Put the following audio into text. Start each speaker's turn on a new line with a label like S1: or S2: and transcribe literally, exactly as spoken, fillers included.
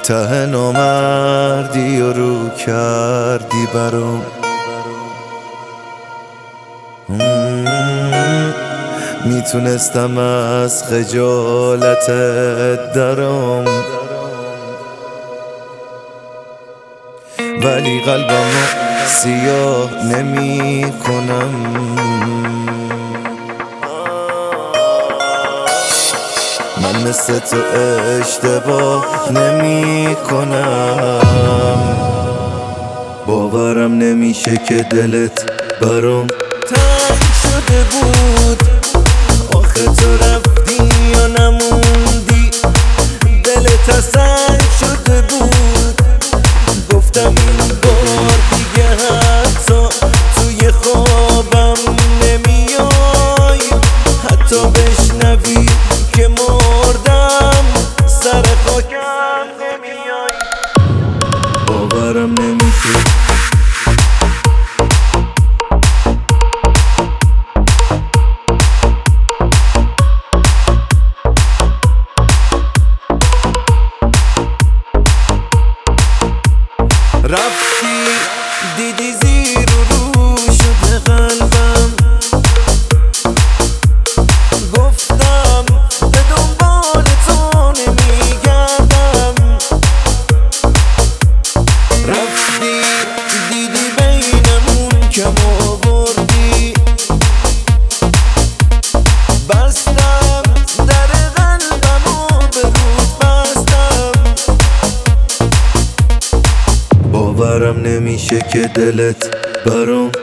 S1: ته نامردی و رو کردی برام. میتونستم از خجالتت درام، ولی قلبمو سیاه نمی کنم. من مثل تو اشتباه نمی کنم. باورم نمیشه که دلت برام تنگ شده بود. آخه تو رفتی یا نموندی، دلت تنگ شده بود. گفتم این بار دیگه حتی توی خوابم نمیای، حتی بشنوی که مردم سر خاکم نمیای. باورم نمیشه رفتی دیدی زیر و رو شده قلبم. گفتم به دنبال تو نمیگردم. رفتی دیدی بینمون کم آوردی. بستم در قلبم و به رود بستم. باورم نمیشه که دلت برام